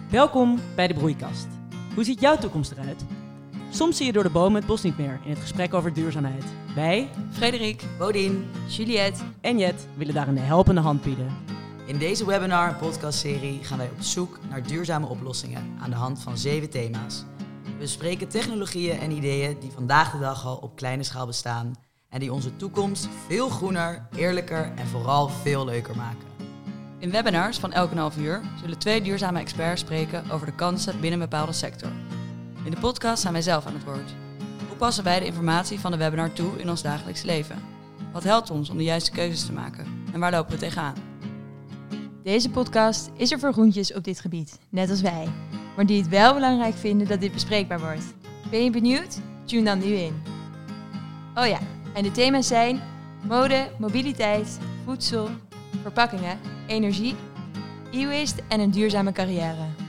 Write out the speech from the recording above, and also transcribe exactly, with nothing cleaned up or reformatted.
Welkom bij de Broeikast. Hoe ziet jouw toekomst eruit? Soms zie je door de bomen het bos niet meer in het gesprek over duurzaamheid. Wij, Frederik, Bodien, Juliette en Jet willen daar een helpende hand bieden. In deze webinar- en podcastserie gaan wij op zoek naar duurzame oplossingen aan de hand van zeven thema's. We bespreken technologieën en ideeën die vandaag de dag al op kleine schaal bestaan en die onze toekomst veel groener, eerlijker en vooral veel leuker maken. In webinars van elk een half uur zullen twee duurzame experts spreken over de kansen binnen een bepaalde sector. In de podcast zijn wij zelf aan het woord. Hoe passen wij de informatie van de webinar toe in ons dagelijks leven? Wat helpt ons om de juiste keuzes te maken? En waar lopen we tegenaan? Deze podcast is er voor groentjes op dit gebied, net als wij. Maar die het wel belangrijk vinden dat dit bespreekbaar wordt. Ben je benieuwd? Tune dan nu in. Oh ja, en de thema's zijn mode, mobiliteit, voedsel, verpakkingen, energie, e-waste en een duurzame carrière.